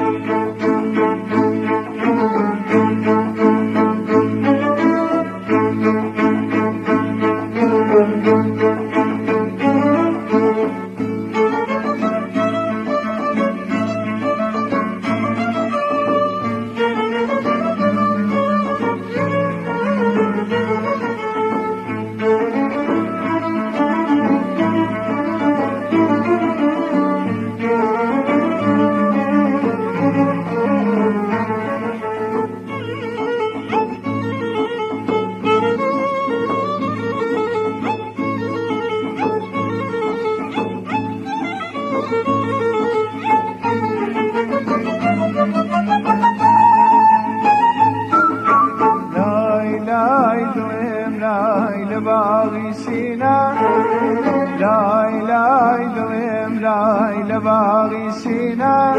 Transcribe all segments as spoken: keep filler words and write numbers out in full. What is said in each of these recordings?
باغی سینا لای لای دویم لای لباغی سینا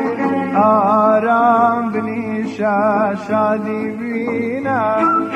آرام بنیشا شادی بینا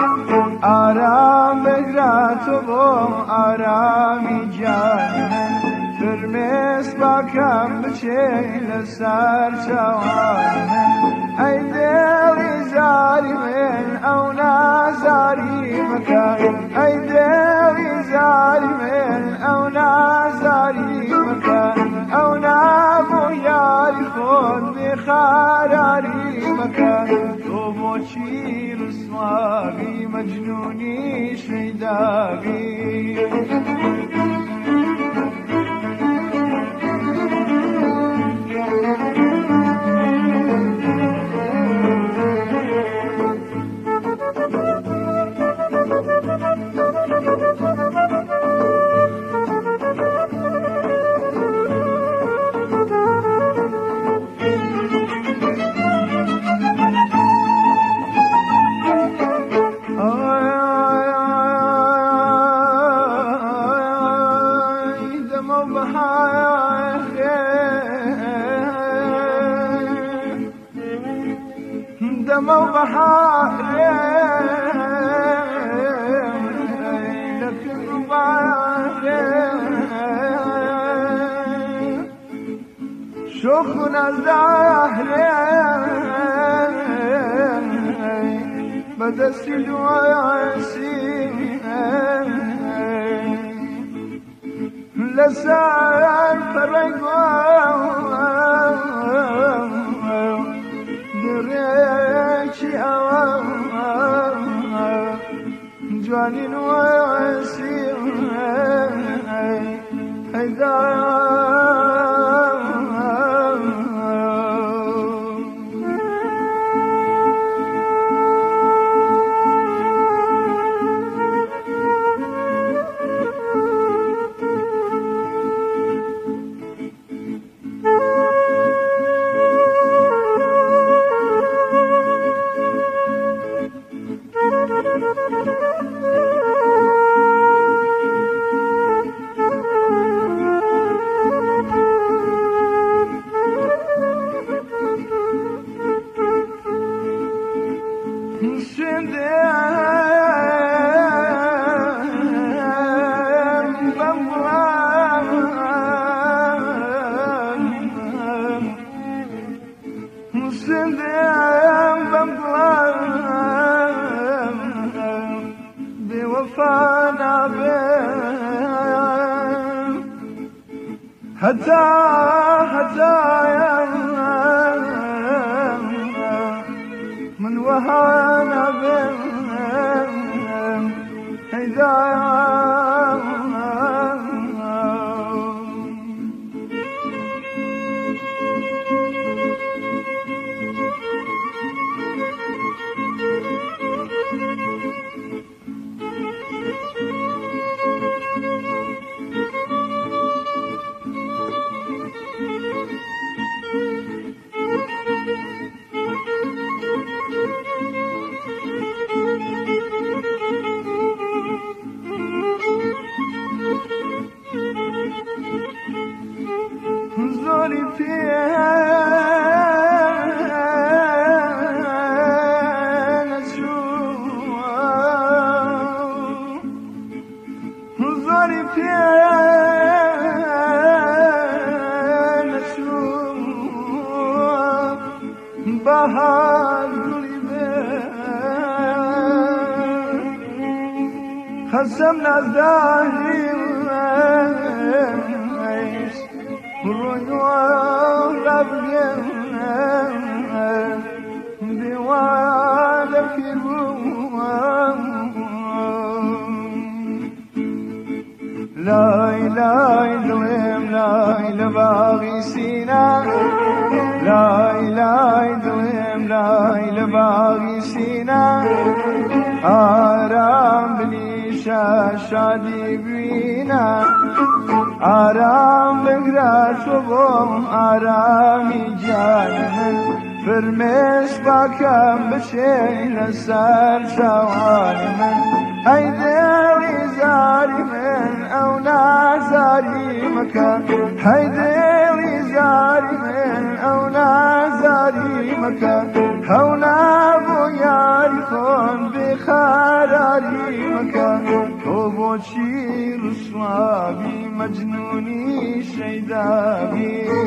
آرام بگرات و بو آرامی جان فرمس باکم بچه لسر شوان ای دلی زاری من او نازاری مکان ای دلی زاری من او نازاری مکان او نابو یاری خود بخاراری مکان تو بوچی رسوابی مجنونی شیدابی دمو بحار لك الرباع شخنا الزهر بدست الواسي لسان فرقوا دريشي أوام جوانين واسي هيدا بوفانا بين حتى حتى من وهانا بين هيدا زوري فيها زوري فيها بهار گلی خسم نزدهی روی رفگه دیوانه کی لای لای دویم لای لباغی سینا لای لای دویم لای لباغی سینا آرام بلیشا شادی بینا آرام بگرد شبم آرامی جانم فرمش باکم بشه لسر شوان من ای دلی زاری من او نازاری مکان ای دلی زاری من او نازاری مکان او نبو یاری خون بخراری مکان تو بوچی رسوابی مجنونی شیدابی